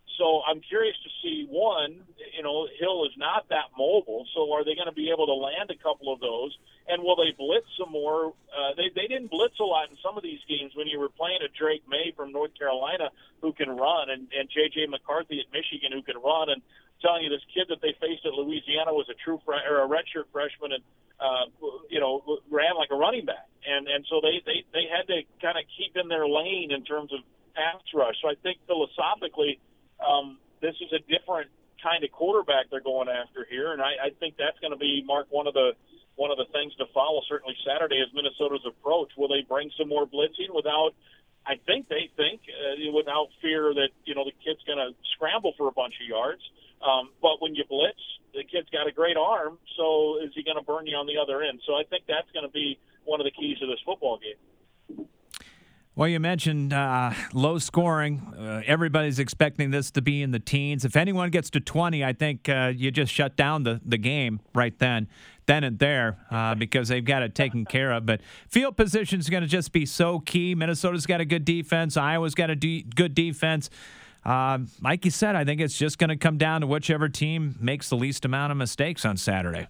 So I'm curious to see, one, you know, Hill is not that mobile, so are they going to be able to land a couple of those? And will they blitz some more? Uh, they, they didn't blitz a lot in some of these games when you were playing a Drake May from North Carolina who can run, and, and J J. McCarthy at Michigan who can run. And I'm telling you, this kid that they faced at Louisiana was a true fre- or a redshirt freshman, and uh, you know, ran like a running back. And and so they, they, they had to kind of keep in their lane in terms of pass rush. So I think philosophically, um, this is a different kind of quarterback they're going after here, and I, I think that's going to be, Mark, one of the one of the things to follow certainly Saturday is Minnesota's approach. Will they bring some more blitzing without, I think they think, uh, without fear that, you know, the kid's going to scramble for a bunch of yards. Um, but when you blitz, the kid's got a great arm, so is he going to burn you on the other end? So I think that's going to be one of the keys to this football game. Well, you mentioned uh, low scoring. Uh, everybody's expecting this to be in the teens. If anyone gets to twenty, I think uh, you just shut down the, the game right then, then and there, uh, because they've got it taken care of. But field position is going to just be so key. Minnesota's got a good defense. Iowa's got a de- good defense. Uh, like you said, I think it's just going to come down to whichever team makes the least amount of mistakes on Saturday.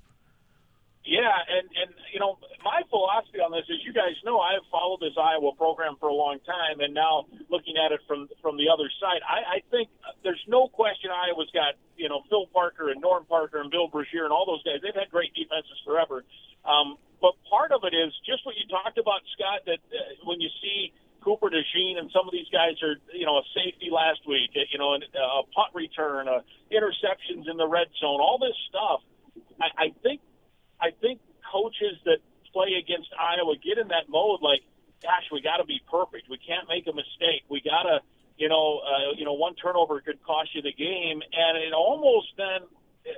Yeah, and, and you know, my philosophy on this is, you guys know I have followed this Iowa program for a long time, and now looking at it from from the other side, I, I think there's no question Iowa's got, you know, Phil Parker and Norm Parker and Bill Brashear and all those guys. They've had great defenses forever. Um, but part of it is just what you talked about, Scott, that uh, when you see Cooper DeJean and some of these guys are, you know, a safety last week, you know, a punt return, uh, interceptions in the red zone, all this stuff, I, I think I think coaches that play against Iowa get in that mode like, gosh, we got to be perfect. We can't make a mistake. We got to, you know, uh, you know, one turnover could cost you the game, and it almost then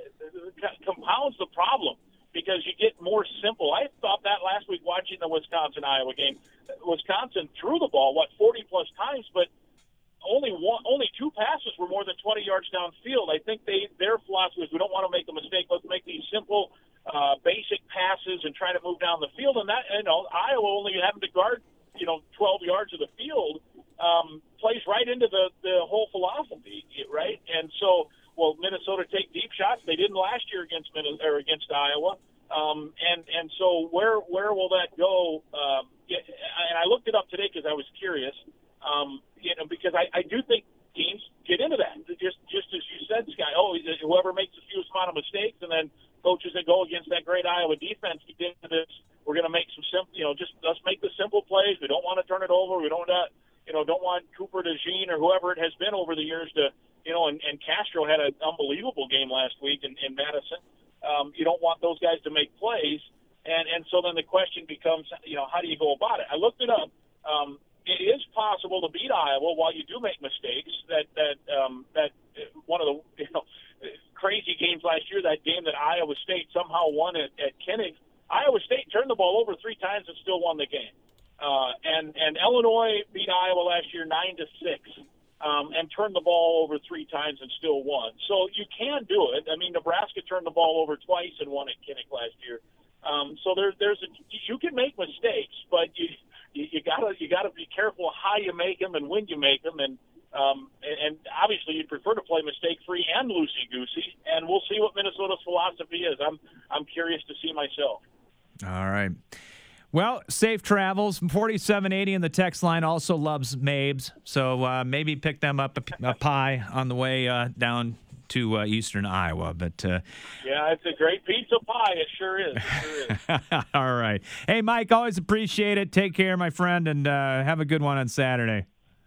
compounds the problem because you get more simple. I thought that last week watching the Wisconsin-Iowa game. Wisconsin threw the ball, what, forty-plus times, but only one, only two passes were more than twenty yards downfield. I think they their philosophy is we don't want to make a mistake. Let's make these simple, uh, basic passes and try to move down the field. And that, you know, Iowa only having to guard, you know, twelve yards of the field um, plays right into the, the whole philosophy, right? And so, well, Minnesota take deep shots. They didn't last year against or against Iowa. Um, and and so where where will that go? Um, yeah, and I looked it up today because I was curious. Um, you know, because I, I do think teams get into that. Just just as you said, Scott. Oh, whoever makes the fewest amount of mistakes, and then coaches that go against that great Iowa defense get into this. We're going to make some simple, you know, just let's make the simple plays. We don't want to turn it over. We don't want, you know, don't want Cooper DeJean or whoever it has been over the years to, you know, and, and Castro had an unbelievable game last week in, in Madison. Um, you don't want those guys to make plays. And, and so then the question becomes, you know, how do you go about it? I looked it up. Um, it is possible to beat Iowa while you do make mistakes. That that um, that one of the, you know, crazy games last year, that game that Iowa State somehow won at, at Kinnick, Iowa State turned the ball over three times and still won the game. Uh, and, and Illinois beat Iowa last year nine to six. Um, and turned the ball over three times and still won. So you can do it. I mean, Nebraska turned the ball over twice and won at Kinnick last year. Um, so there, there's a, you can make mistakes, but you you, you gotta you gotta be careful how you make them and when you make them. And um, and, and obviously you'd prefer to play mistake free and loosey goosey. And we'll see what Minnesota's philosophy is. I'm I'm curious to see myself. All right. Well, safe travels. forty-seven eighty in the text line also loves Mabes, so uh, maybe pick them up a, a pie on the way uh, down to uh, eastern Iowa. But uh, yeah, it's a great pizza pie. It sure is. It sure is. All right. Hey, Mike, always appreciate it. Take care, my friend, and uh, have a good one on Saturday.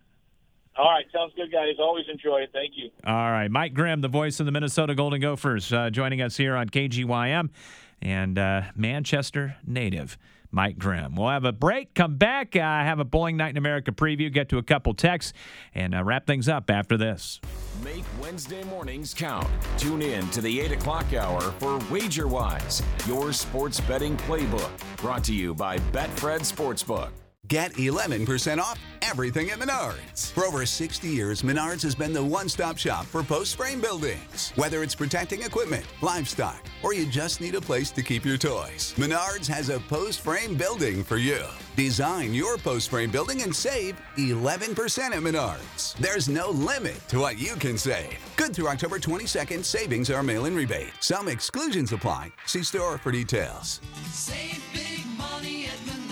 All right, sounds good, guys. Always enjoy it. Thank you. All right. Mike Grimm, the voice of the Minnesota Golden Gophers, uh, joining us here on K G Y M, and uh, Manchester native Mike Grimm. We'll have a break, come back, uh, have a Bowling Night in America preview, get to a couple texts, and uh, wrap things up after this. Make Wednesday mornings count. Tune in to the eight o'clock hour for WagerWise, your sports betting playbook. Brought to you by Betfred Sportsbook. Get eleven percent off everything at Menards. For over sixty years, Menards has been the one-stop shop for post-frame buildings. Whether it's protecting equipment, livestock, or you just need a place to keep your toys, Menards has a post-frame building for you. Design your post-frame building and save eleven percent at Menards. There's no limit to what you can save. Good through October twenty-second, savings are mail-in rebate. Some exclusions apply. See store for details. Save big money at Menards.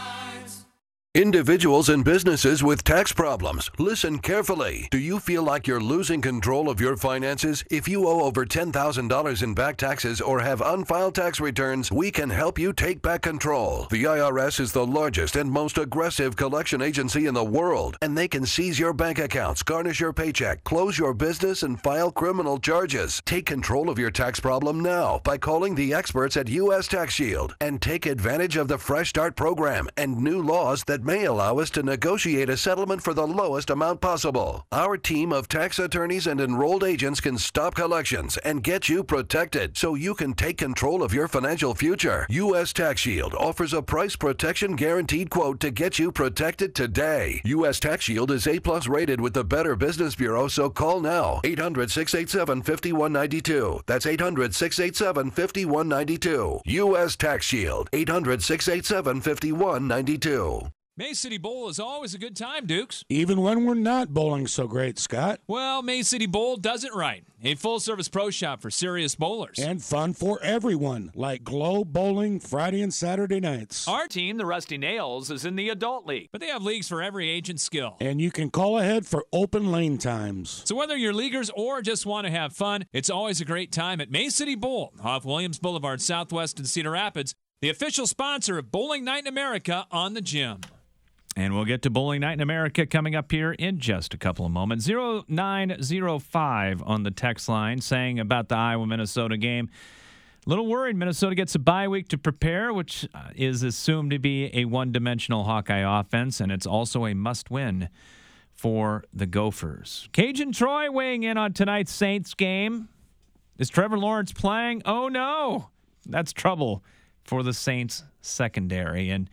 Individuals and businesses with tax problems, listen carefully. Do you feel like you're losing control of your finances? If you owe over ten thousand dollars in back taxes or have unfiled tax returns, we can help you take back control. The I R S is the largest and most aggressive collection agency in the world, and they can seize your bank accounts, garnish your paycheck, close your business, and file criminal charges. Take control of your tax problem now by calling the experts at U S Tax Shield and take advantage of the Fresh Start program and new laws that may allow us to negotiate a settlement for the lowest amount possible. Our team of tax attorneys and enrolled agents can stop collections and get you protected so you can take control of your financial future. U S Tax Shield offers a price protection guaranteed quote to get you protected today. U S Tax Shield is A plus rated with the Better Business Bureau, so call now. eight hundred, six eight seven, five one nine two. That's eight hundred, six eight seven, five one nine two. U S Tax Shield. eight hundred, six eight seven, five one nine two. May City Bowl is always a good time, Dukes. Even when we're not bowling so great, Scott. Well, May City Bowl does it right. A full-service pro shop for serious bowlers. And fun for everyone, like Globe Bowling Friday and Saturday nights. Our team, the Rusty Nails, is in the adult league. But they have leagues for every age and skill. And you can call ahead for open lane times. So whether you're leaguers or just want to have fun, it's always a great time at May City Bowl off Williams Boulevard Southwest in Cedar Rapids, the official sponsor of Bowling Night in America on the Gym. And we'll get to Bowling Night in America coming up here in just a couple of moments. zero nine zero five on the text line saying about the Iowa-Minnesota game. A little worried Minnesota gets a bye week to prepare, which is assumed to be a one-dimensional Hawkeye offense, and it's also a must-win for the Gophers. Cajun Troy weighing in on tonight's Saints game. Is Trevor Lawrence playing? Oh, no. That's trouble for the Saints secondary. And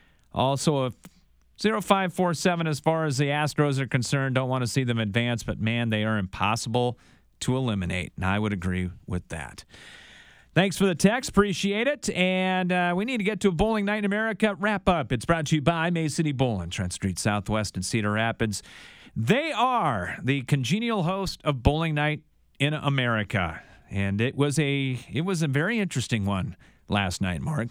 also a zero five four seven as far as the Astros are concerned. Don't want to see them advance, but, man, they are impossible to eliminate, and I would agree with that. Thanks for the text. Appreciate it. And uh, we need to get to a Bowling Night in America wrap-up. It's brought to you by May City Bowling, Trent Street Southwest in Cedar Rapids. They are the congenial host of Bowling Night in America, and it was a it was a very interesting one last night, Mark.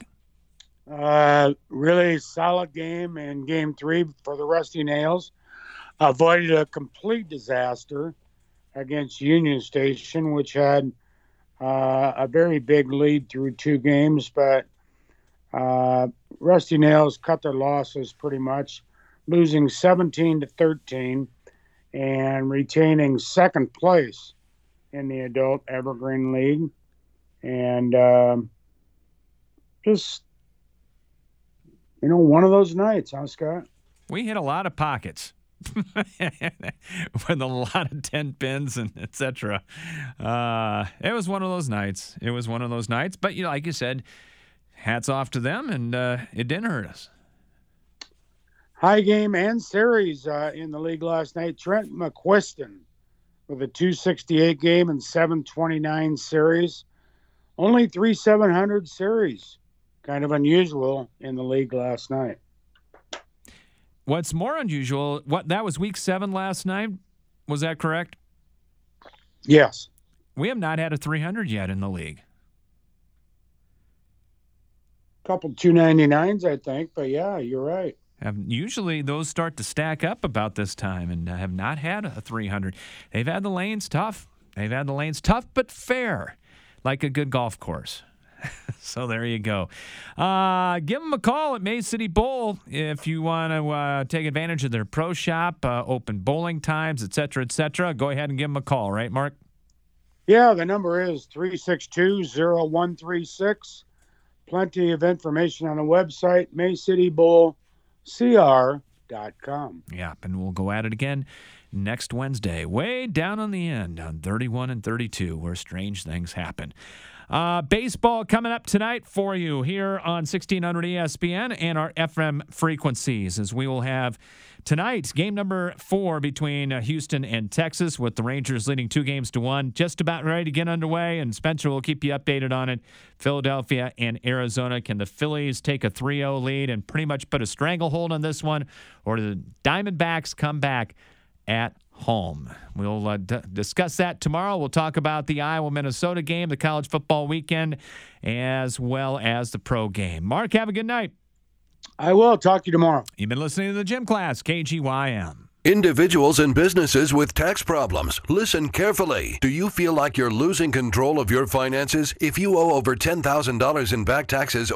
Uh, really solid game in game three for the Rusty Nails. Avoided a complete disaster against Union Station, which had uh, a very big lead through two games, but uh, Rusty Nails cut their losses pretty much, losing seventeen to thirteen and retaining second place in the Adult Evergreen League. And um, just, you know, one of those nights, huh, Scott? We hit a lot of pockets with a lot of ten pins and et cetera. Uh, it was one of those nights. It was one of those nights. But, you know, like you said, hats off to them, and uh, it didn't hurt us. High game and series uh, in the league last night. Trent McQuiston with a two sixty-eight game and seven twenty-nine series. Only three seven hundred series. Kind of unusual in the league last night. What's more unusual, what that was week seven last night. Was that correct? Yes. We have not had a three hundred yet in the league. Couple two ninety-nines, I think, but yeah, you're right. Have, usually those start to stack up about this time and have not had a three hundred. They've had the lanes tough. They've had the lanes tough but fair, like a good golf course. So there you go. Uh, give them a call at May City Bowl if you want to uh, take advantage of their pro shop, uh, open bowling times, et cetera, et cetera. Go ahead and give them a call, right, Mark? Yeah, the number is three six two, zero one three six. Plenty of information on the website, may city bowl c r dot com. Yeah, and we'll go at it again next Wednesday, way down on the end on thirty-one and thirty-two, where strange things happen. Uh, baseball coming up tonight for you here on sixteen hundred E S P N and our F M frequencies, as we will have tonight game number four between uh, Houston and Texas, with the Rangers leading two games to one, just about ready to get underway, and Spencer will keep you updated on it. Philadelphia and Arizona. Can the Phillies take a three oh lead and pretty much put a stranglehold on this one, or do the Diamondbacks come back at home? We'll uh, d- discuss that tomorrow. We'll talk about the Iowa-Minnesota game, the college football weekend, as well as the pro game. Mark, have a good night. I will. Talk to you tomorrow. You've been listening to the Gym Class, K G Y M. Individuals and businesses with tax problems, listen carefully. Do you feel like you're losing control of your finances? If you owe over ten thousand dollars in back taxes